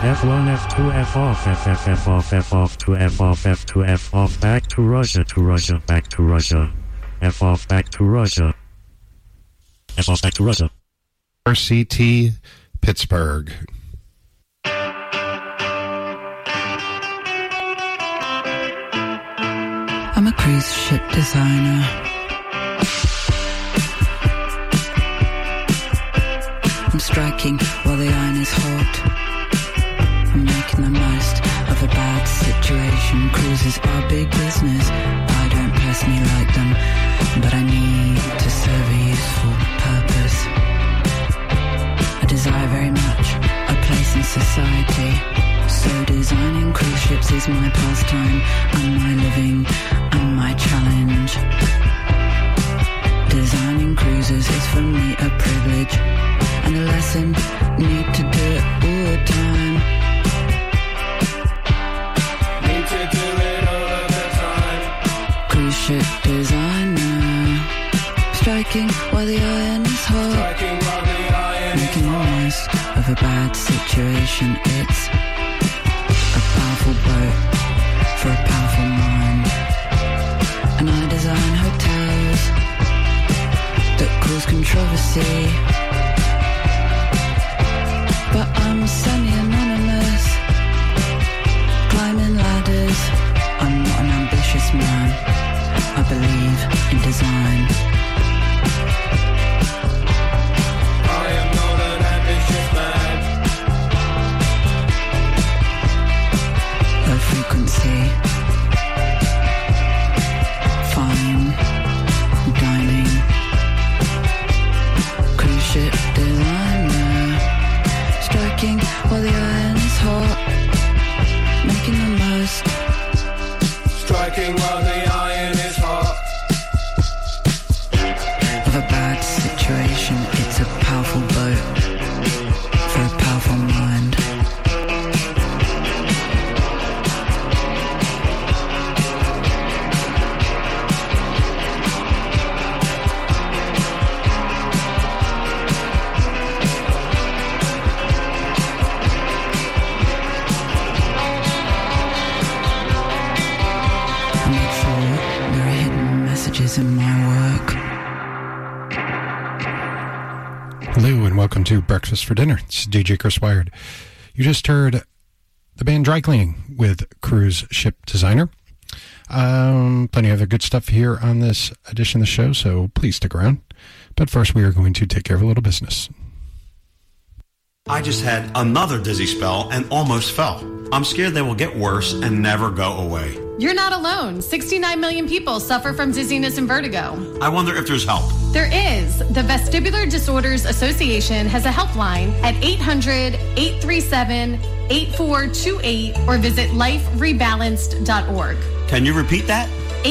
F1, F2, F off, F off, F off, to F off, F2, F off, back to Russia, back to Russia. F off, back to Russia. F off, back to Russia. RCT Pittsburgh. I'm a cruise ship designer. I'm striking while the iron is hot. I'm making the most of a bad situation. Cruises are big business. I don't personally like them, but I need to serve a useful purpose. I desire very much a place in society. So designing cruise ships is my pastime, and my living, and my challenge. Designing cruises is for me a privilege and a lesson. Need to do it all the time. Need to do it all of the time. Cruise ship designer, striking while the iron is hot. Striking while the iron making the most of a bad situation. It's a powerful boat for a powerful mind, and I design hotels that cause controversy. But I'm semi-anonymous, climbing ladders. I'm not an ambitious man. I believe in design. I am not an ambitious man. Low frequency, fine dining, cruise ship designer, striking while the iron is hot, making the most. Striking while the iron is hot. Of a bad situation, it's a powerful boat for a powerful mind. In my work. Hello and welcome to Breakfast for Dinner. It's DJ Chris Wired. You just heard the band Dry Cleaning with Cruise Ship Designer. Plenty of other good stuff here on this edition of the show, so please stick around. But first we are going to take care of a little business. I just had another dizzy spell and almost fell. I'm scared they will get worse and never go away. You're not alone. 69 million people suffer from dizziness and vertigo. I wonder if there's help. There is. The Vestibular Disorders Association has a helpline at 800-837-8428 or visit liferebalanced.org. Can you repeat that?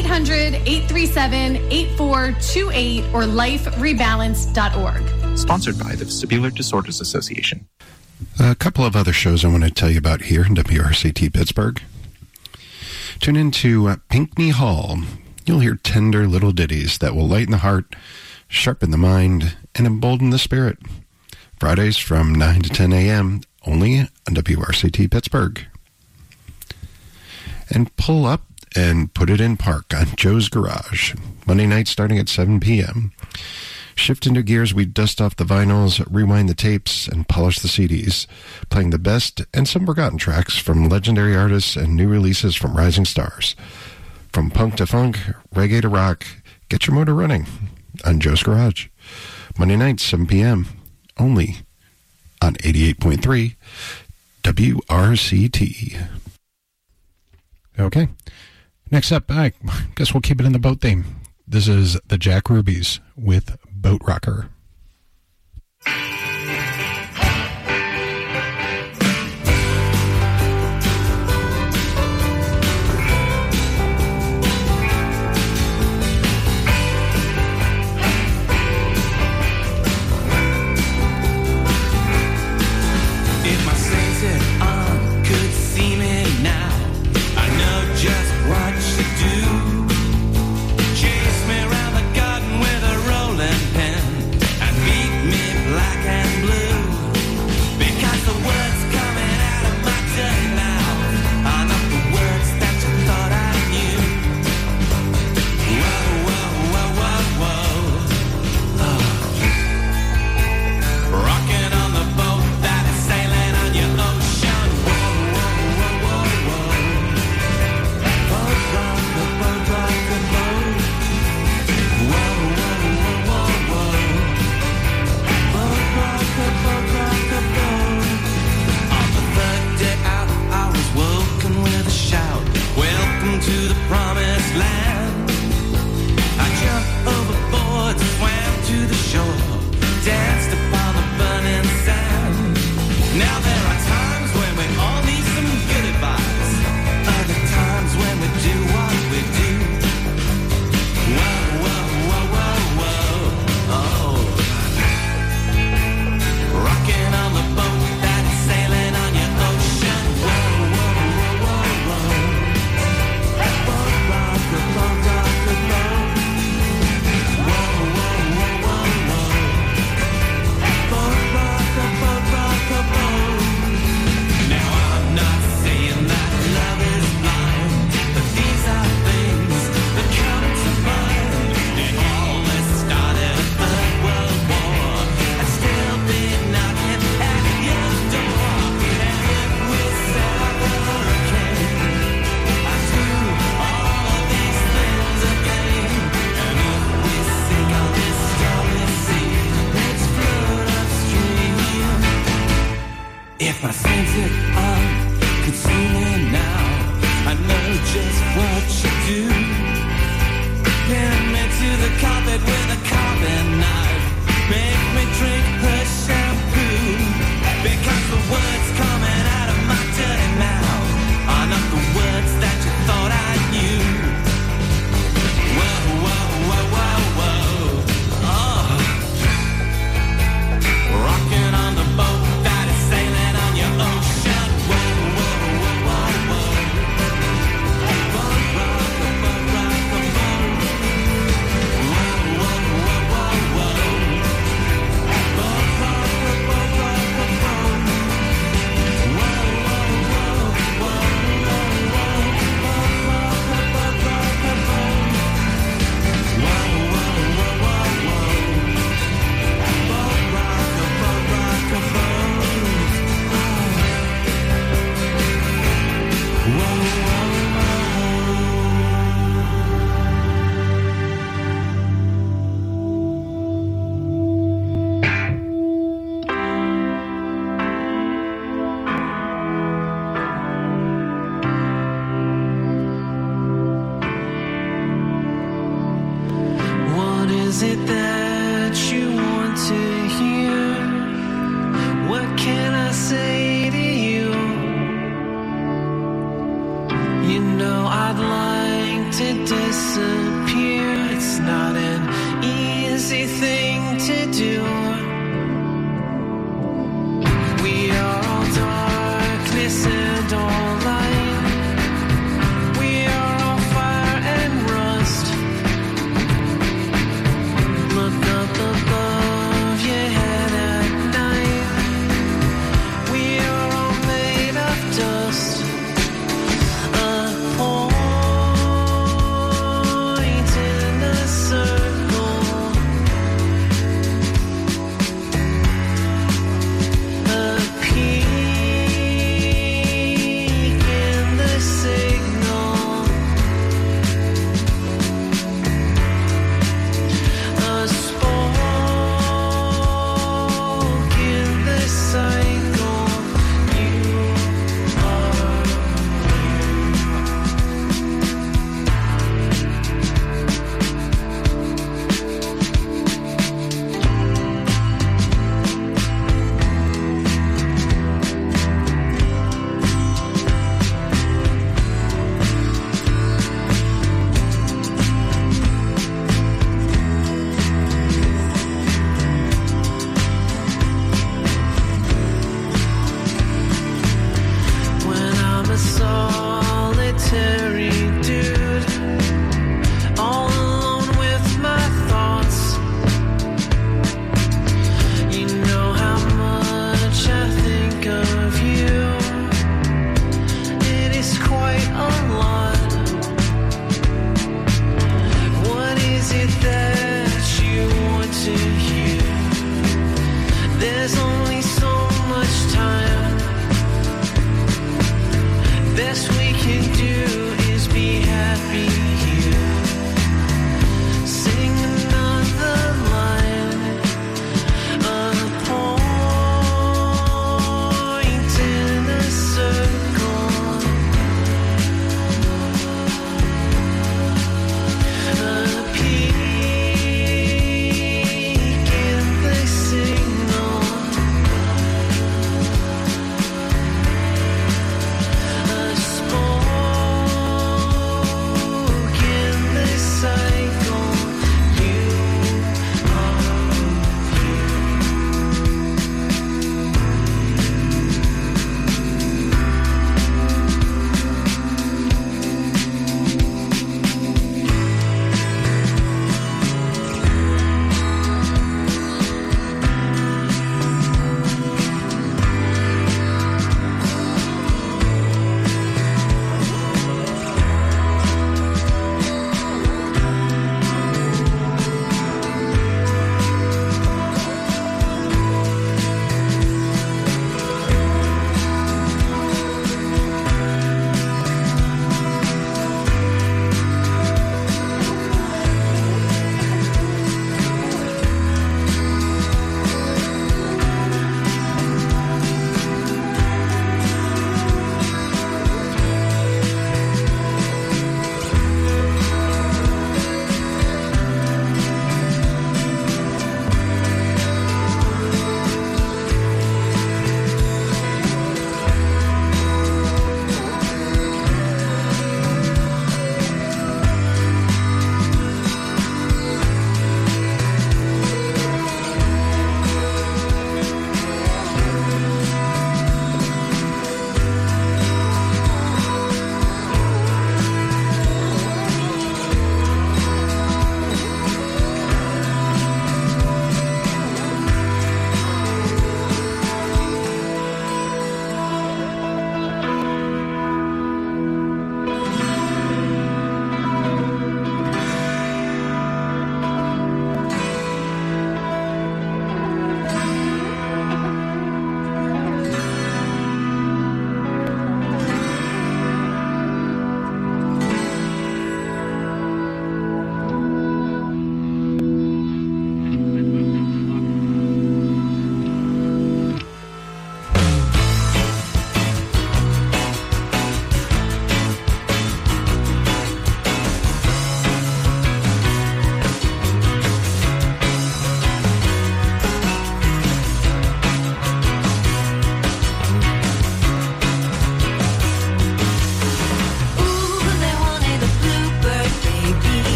800-837-8428 or liferebalanced.org. Sponsored by the Vestibular Disorders Association. A couple of other shows I want to tell you about here in WRCT Pittsburgh. Tune into Pinckney Hall. You'll hear tender little ditties that will lighten the heart, sharpen the mind, and embolden the spirit. Fridays from 9 to 10 a.m. only on WRCT Pittsburgh. And pull up and put it in park on Joe's Garage. Monday night starting at 7 p.m. Shift into gears, we dust off the vinyls, rewind the tapes, and polish the CDs, playing the best and some forgotten tracks from legendary artists and new releases from rising stars. From punk to funk, reggae to rock, get your motor running on Joe's Garage. Monday night, 7 p.m., only on 88.3 WRCT. Okay. Next up, I guess we'll keep it in the boat theme. This is the Jack Rubies with Boat Rocker. If my sensitive arm could see me now, I know just what to do. Chase me around the garden with a rolling pin. my senses are consuming now. I know just what you do. Pin me to the carpet with a carving knife. Make me drink her shampoo. Because the words coming out of my dirty mouth are not the words that you thought I knew. Whoa, whoa, whoa, whoa, whoa. Oh. Rocking on the boat that is sailing on your ocean. Whoa, whoa, whoa, whoa, whoa. Boat rock, a boat rock, a boat. Whoa, whoa, whoa, whoa, whoa.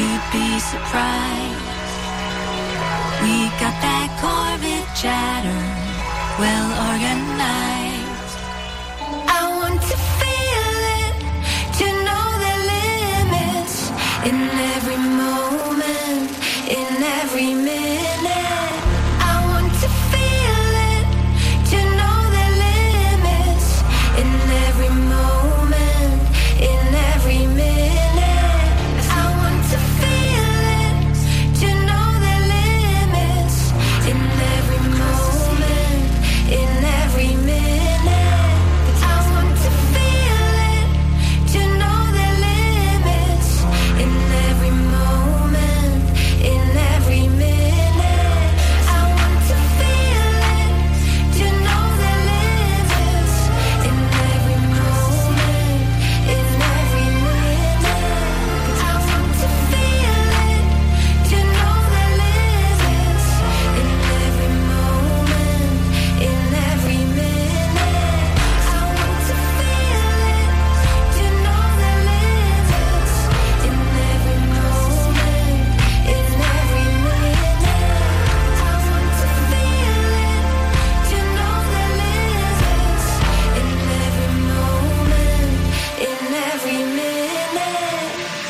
you'd be surprised. We got that Corvette chatter, well organized. I want to feel it, to know the limits, in every moment, in every minute. I want to feel it, to know the limits, in every moment, in every minute. I want to feel it, to know the limits, in every moment, in every minute. I want to feel it, to know the limits, in every moment, in every minute. I want to feel it, to know the limits, in every moment, in every minute. I want to feel it, to know the limits, in every moment, in every minute. I want to feel it, to know the limits, in every moment, in every minute. I want to feel it, to know the limits, in every moment, in every minute.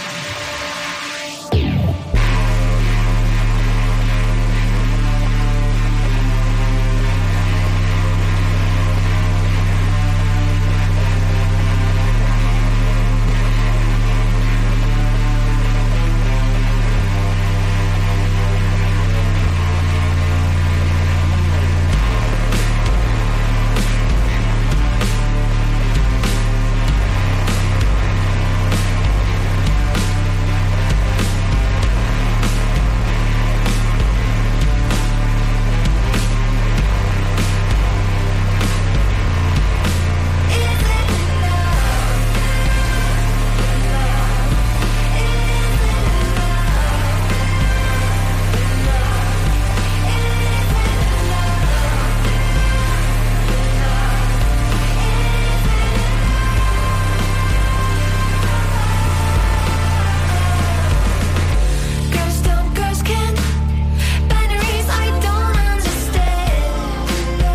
Girls can, binaries I don't understand.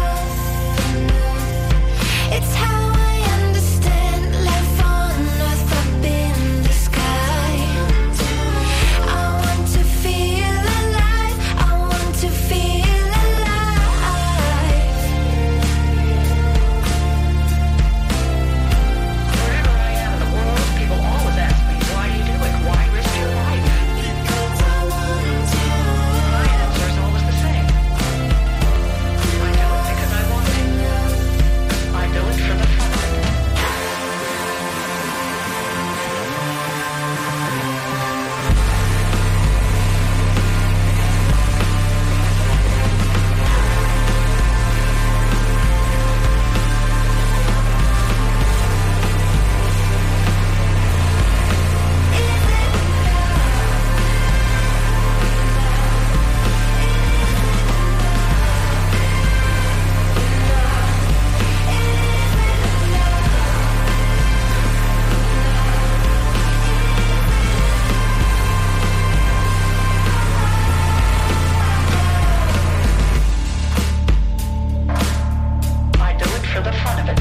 It's how I understand life on earth up in the sky. I want to feel alive, I want to feel alive. Wherever I am in the world, people always ask me, why do you do it? Why risk your life? Because I want to. My answer is always the same. I do it because I want to. I do it for the fun of it. I do it for the fun of it.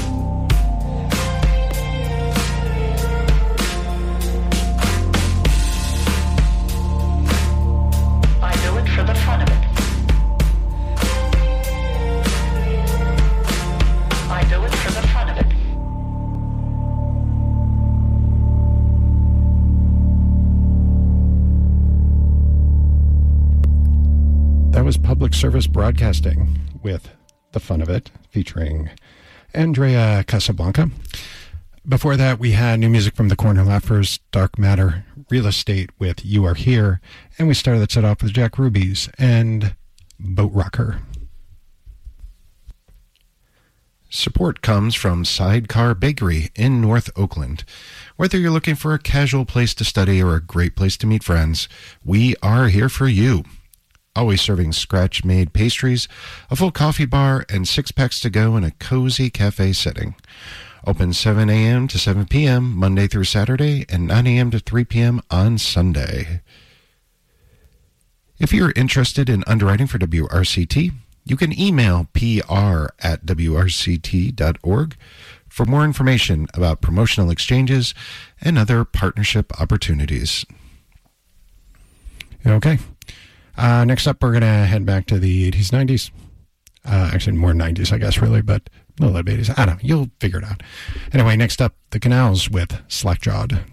I do it for the fun of it. I do it for the fun of it. That was Public Service Broadcasting with The Fun of It, featuring Andrea Casablanca. Before that, we had new music from the Corner Laughers, Dark Matter, Real Estate with You Are Here, and we started that set off with Jack Ruby's and Boat Rocker. Support comes from Sidecar Bakery in North Oakland. Whether you're looking for a casual place to study or a great place to meet friends, we are here for you. Always serving scratch-made pastries, a full coffee bar, and 6-packs to go in a cozy cafe setting. Open 7 a.m. to 7 p.m. Monday through Saturday and 9 a.m. to 3 p.m. on Sunday. If you're interested in underwriting for WRCT, you can email pr@wrct.org for more information about promotional exchanges and other partnership opportunities. Okay. Next up, we're going to head back to the 80s, 90s. Actually, more 90s, I guess, really, but a little bit 80s. I don't know. You'll figure it out. Anyway, next up, the Canals with Slackjawed.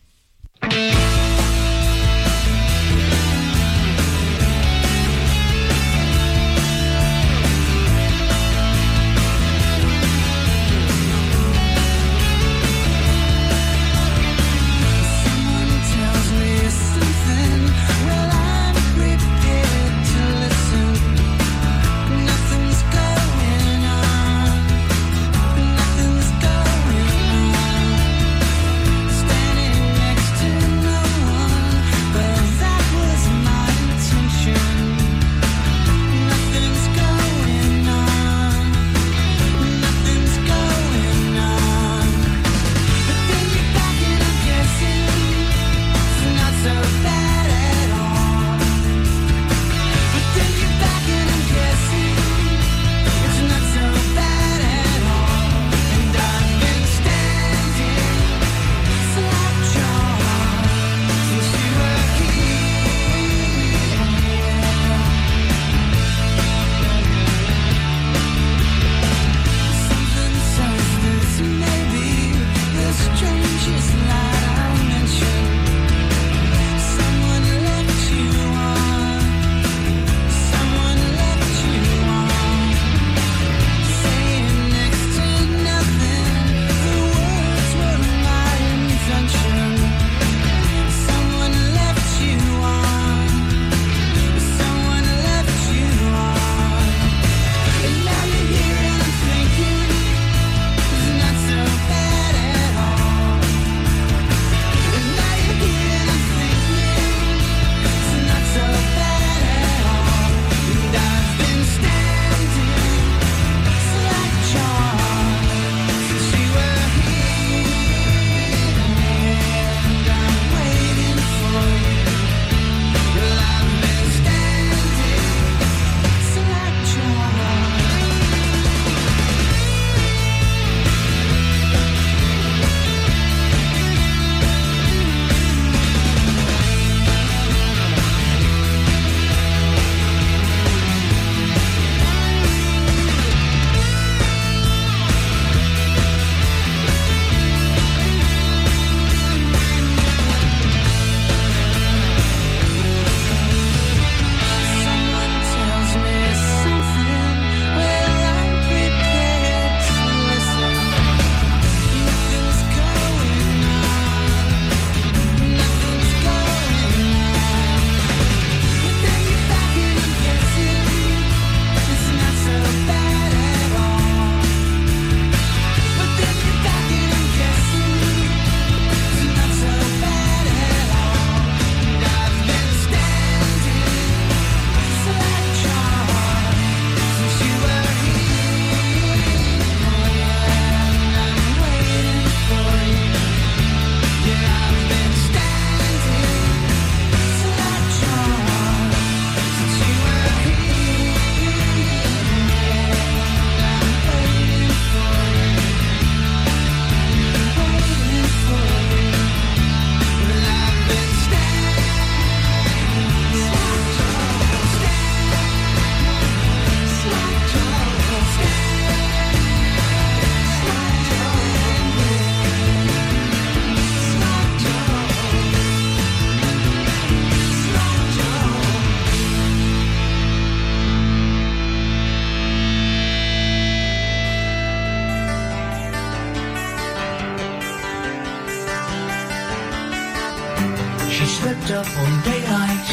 She slipped up on daylight.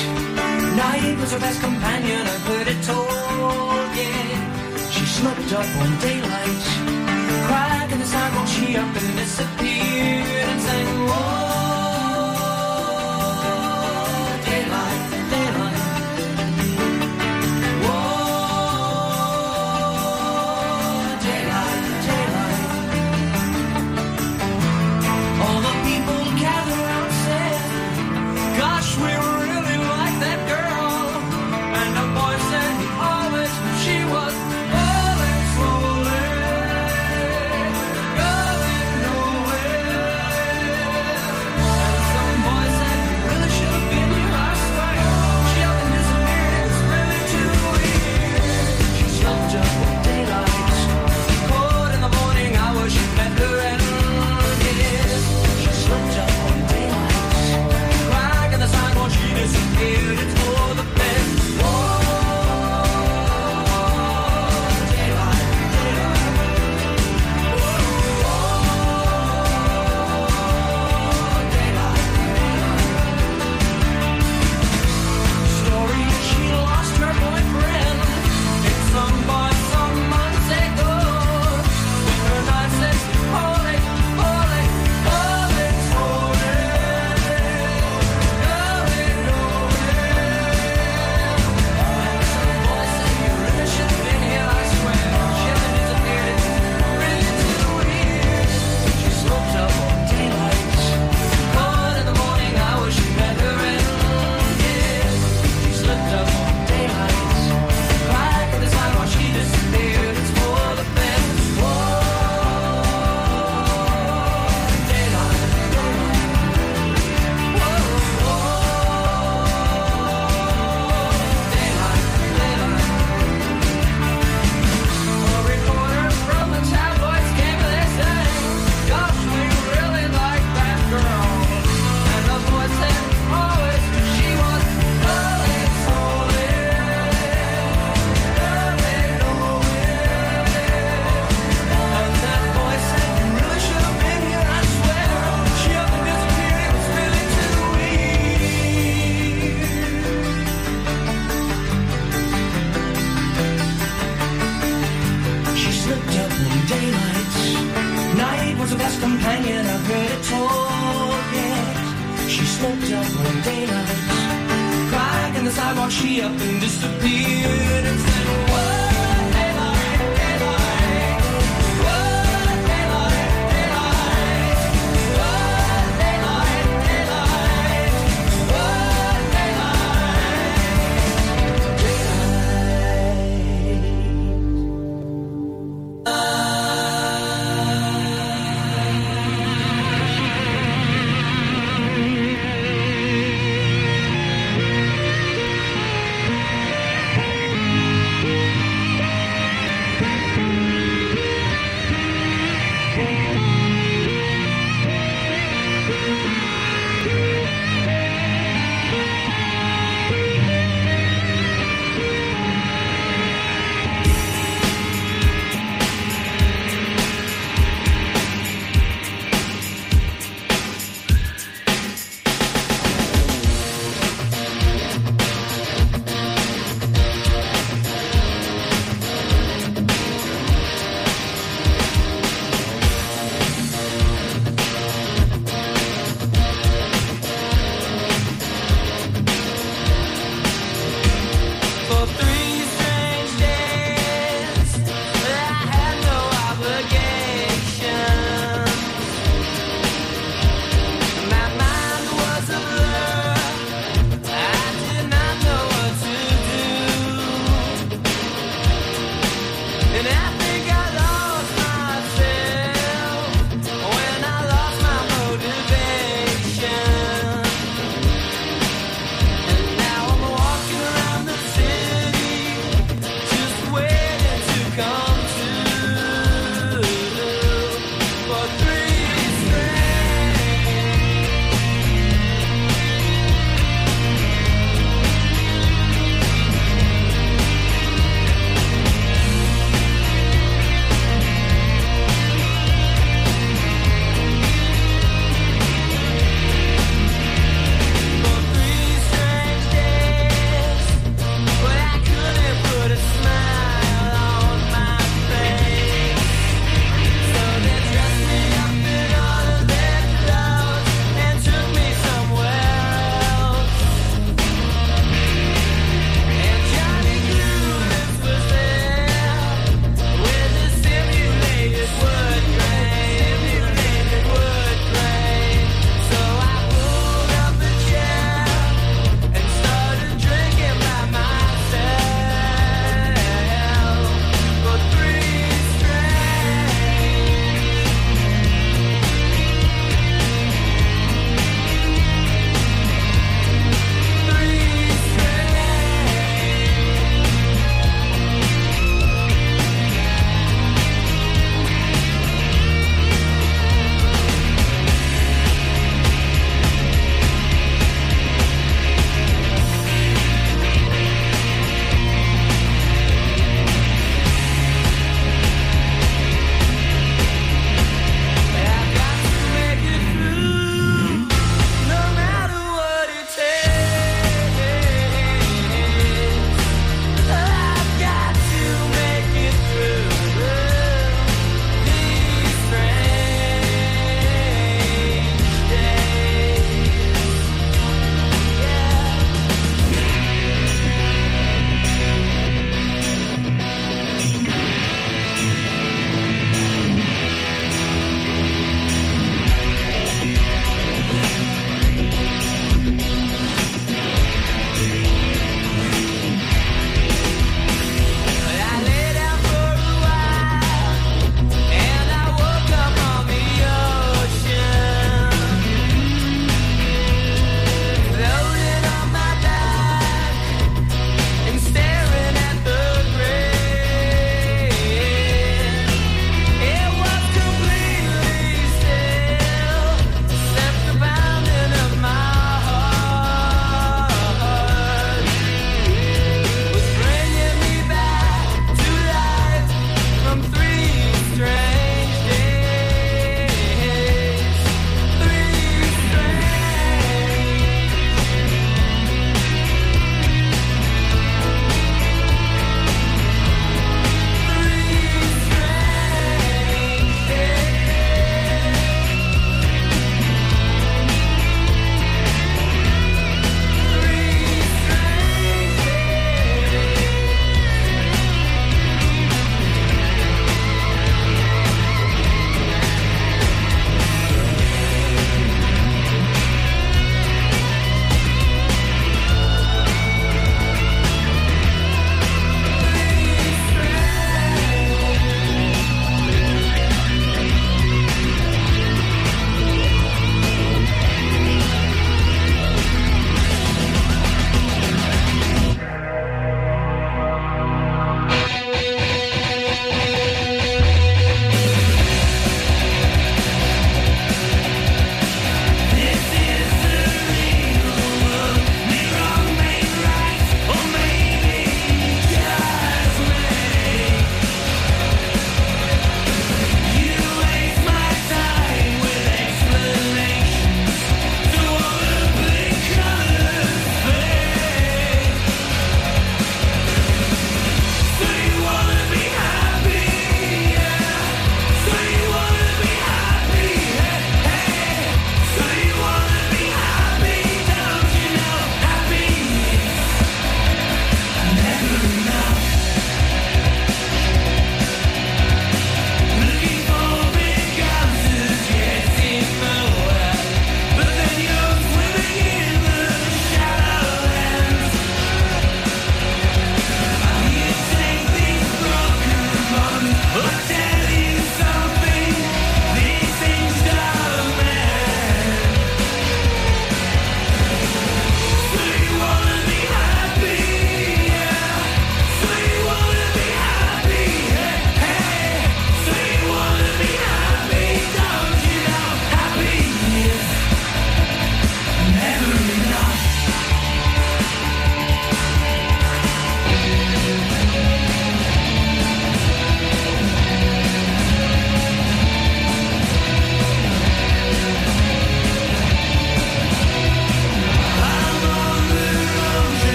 Night was her best companion, I've heard it told, yeah. She slipped up on daylight. Crack in the sidewalk, she up and disappeared and sang, whoa, daylight, daylight. Whoa, daylight, daylight. up daylight. Back at the time while she disappeared, it's for the best. Companion, I've heard it told, yes. She slipped up one daylight, crack in the sidewalk, she up and disappeared and said, what daylight, daylight, what daylight, daylight, what daylight, daylight, what daylight.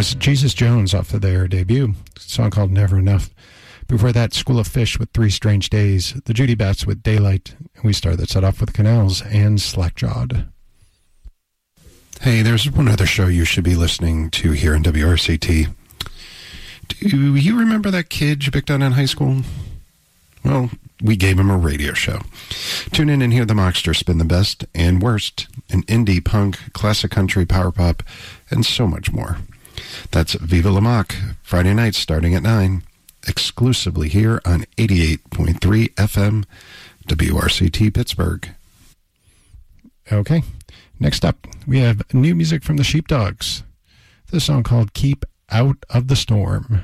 was Jesus Jones off of their debut, a song called Never Enough. Before that, School of Fish with 3 Strange Days, the Judy Bats with Daylight, and we started that set off with Canals and Slackjawed. Hey, there's one other show you should be listening to here in WRCT. Do you remember that kid you picked on in high school? Well, we gave him a radio show. Tune in and hear the Mockster spin the best and worst in indie, punk, classic country, power pop, and so much more. That's Viva La Mock, Friday nights starting at 9, exclusively here on 88.3 FM, WRCT Pittsburgh. Okay, next up, we have new music from the Sheepdogs. This song called Keep Out of the Storm.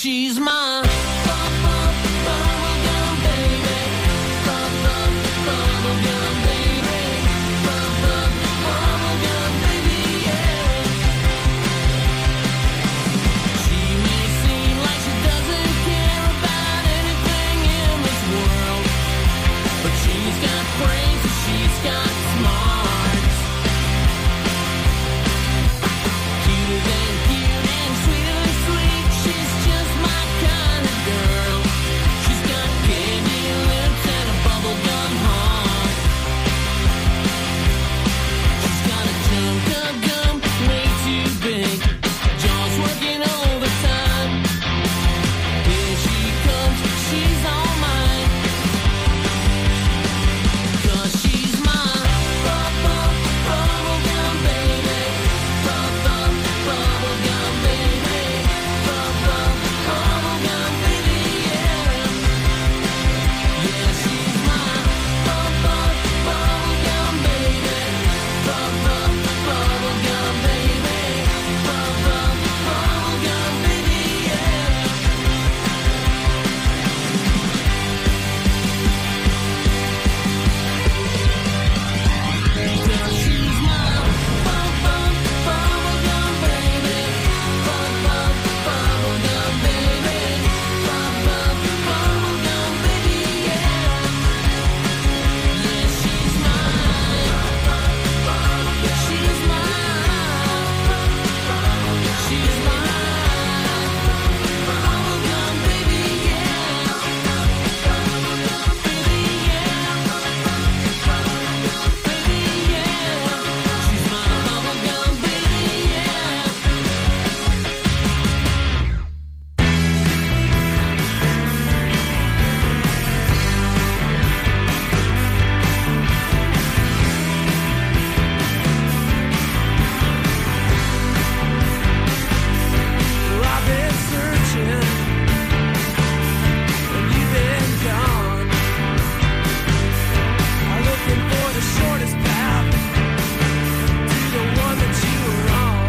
she's my bubblegum baby. Bubblegum baby. Bubblegum baby, yeah. She may seem like she doesn't care about anything in this world, but she's got brains and she's got smarts. Cuter than cute and sweeter than sweet, she's just my kind of girl. She's got candy lips and a bubblegum heart. She's got a chunk of gum way too big, jaws working overtime. Here she comes, she's all mine. 'Cause she's my bubblegum baby. Bubblegum baby. Bubblegum baby, yeah. Yeah, she's my bubblegum baby. Bubblegum baby. Bubblegum baby, yeah. 'Cause she's my bubblegum baby. Bubblegum baby. Bubblegum baby, yeah. Yeah, she's mine. She's mine. She's mine. Bubblegum baby, yeah. Baby, yeah. Baby, yeah. She's my bubblegum baby, yeah. Well, I've been searching, and you've been gone. I'm looking for the shortest path to the one that you were on.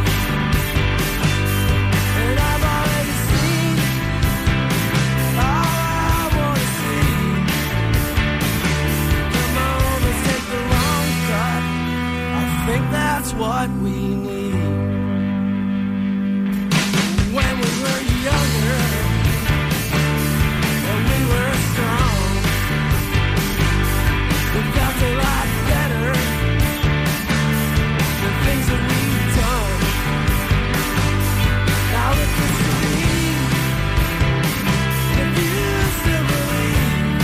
And I've already seen all I wanna see. Come on, let's take the long cut. I think that's what we need. When we were younger and we were strong, we got a lot better, the things that we've done. Now look at me, if you still believe.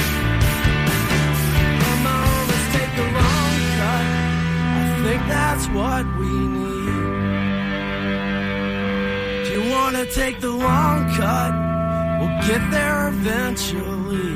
Come on, let's take the long cut. I think that's what we need. If you wanna take the long cut, we'll get there eventually.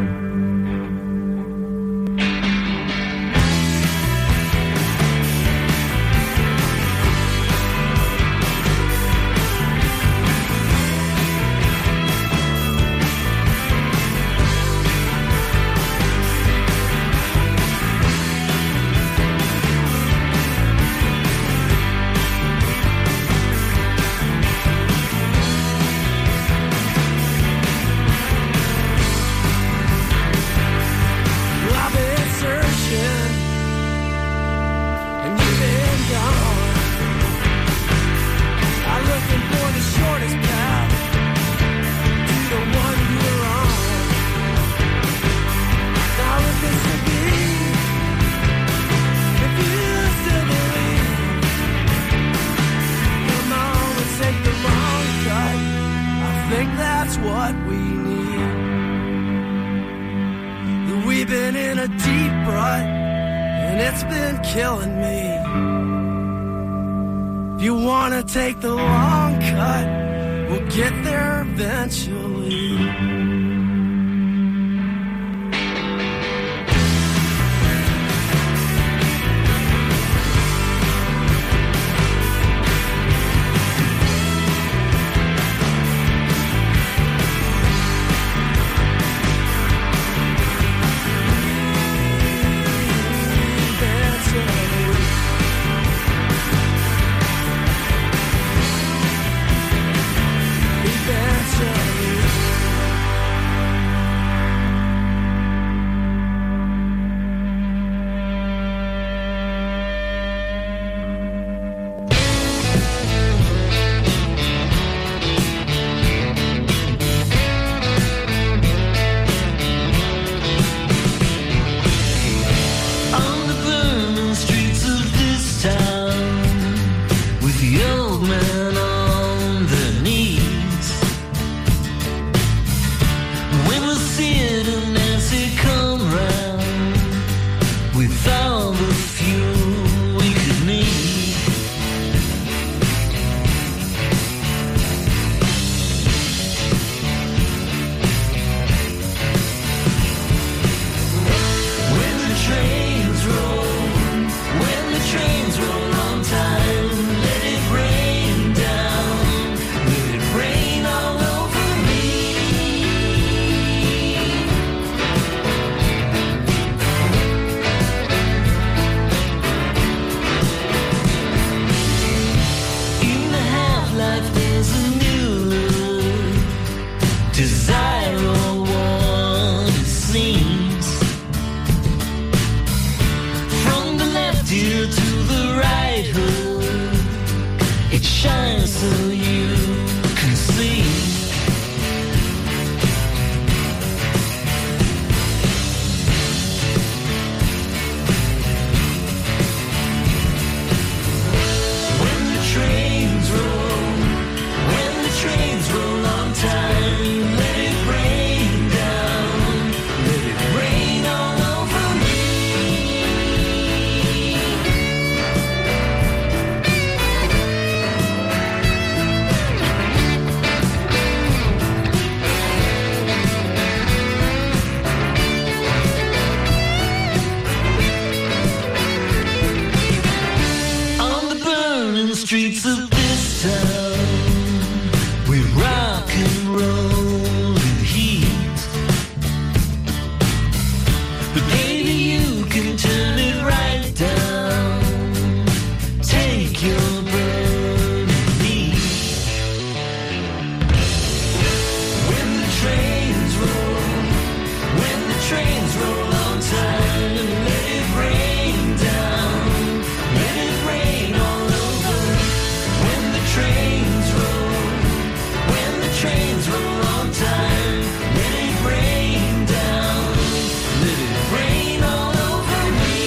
Well, I've been searching, and you've been gone. I'm looking for the shortest path to the one you're on. Now look at me, if you still believe. Come on, let's take the long cut. I think that's what we need. We've been in a deep rut, and it's been killing me. If you wanna take the long cut, we'll get there eventually. Eventually. But maybe you can turn it right down. Take your burning lead. When the trains roll on time, let it rain down, let it rain all over. When the trains roll on time, let it rain down, let it rain all over me.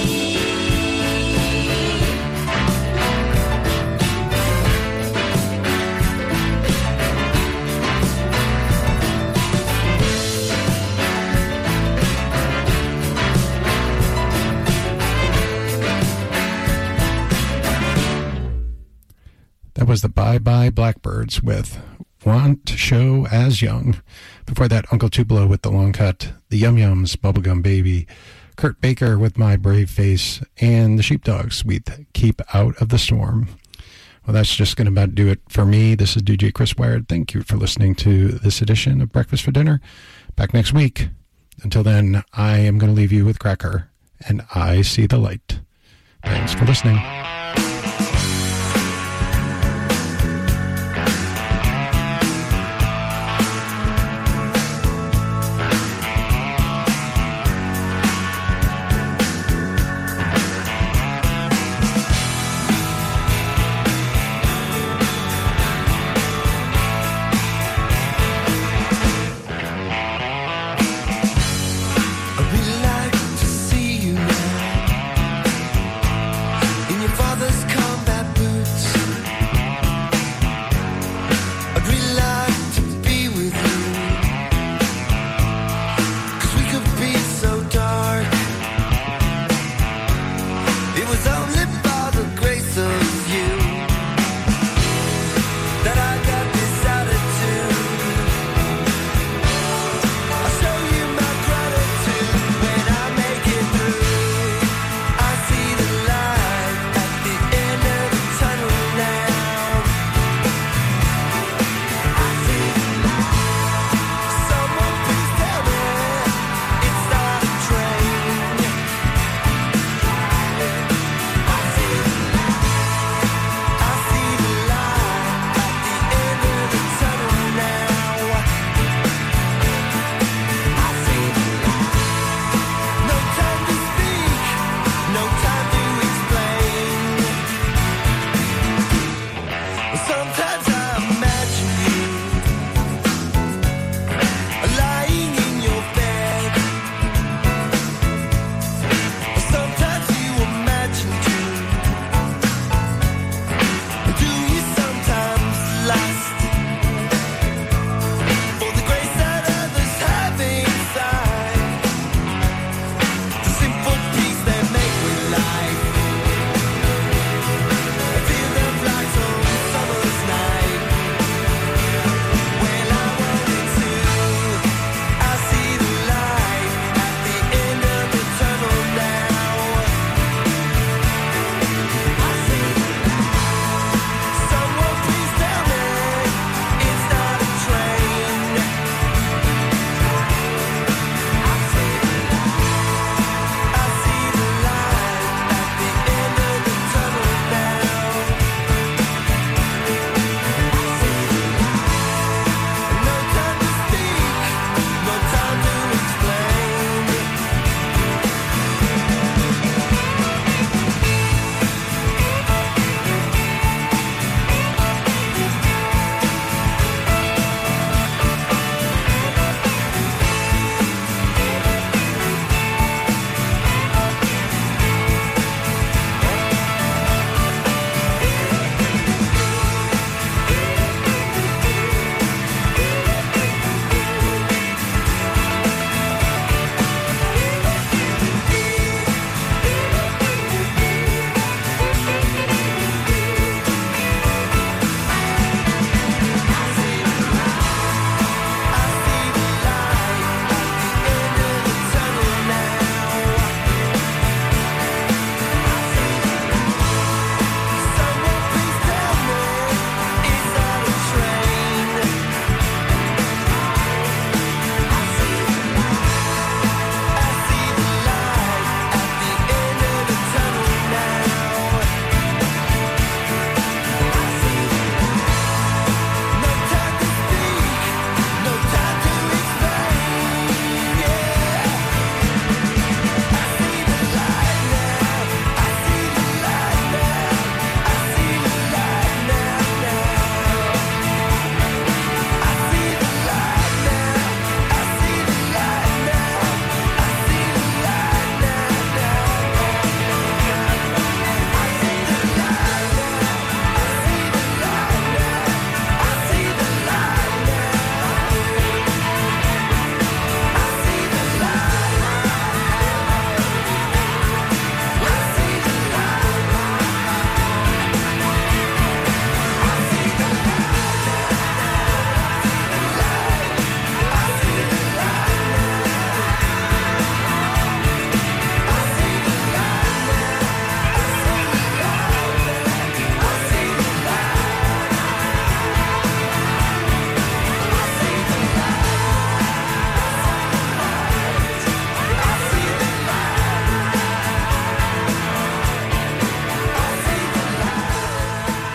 That was the Bye Bye Blackbirds with Want to Show As Young. Before that, Uncle Tupelo with The Long Cut, the Yum Yums, Bubblegum Baby, Kurt Baker with My Brave Face, and the Sheepdogs with Keep Out of the Storm. Well, that's just going to about do it for me. This is DJ Chris Wired. Thank you for listening to this edition of Breakfast for Dinner. Back next week. Until then, I am going to leave you with Cracker and I See the Light. Thanks for listening. I really like to see you now in your father's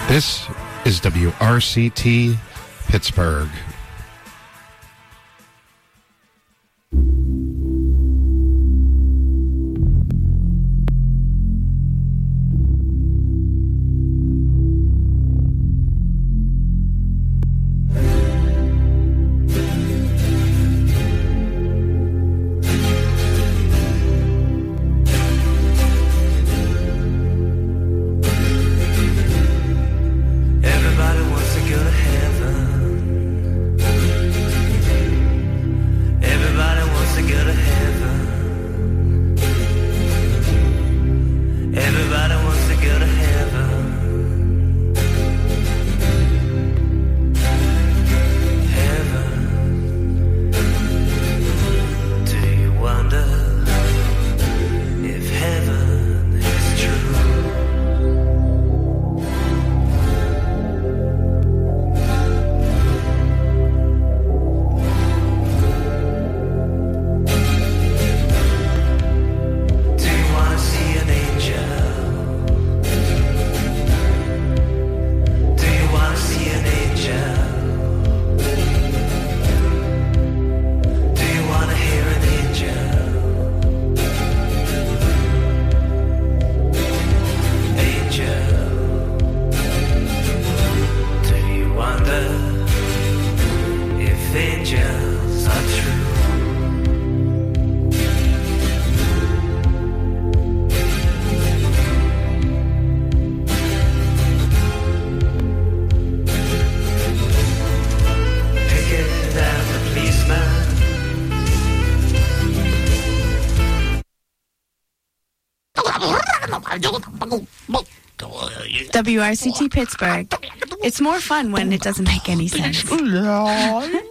This is WRCT Pittsburgh. Everybody wants to go to heaven. Everybody wants to go to heaven. Everybody wants to go to heaven. Heaven. Do you wonder if heaven is true? Do you wanna see an angel? Do you wanna see an angel? Do you wanna hear an angel? Angel. Do you wonder if angels are true? Picket and the policeman. WRCT Pittsburgh. It's more fun when it doesn't make any sense.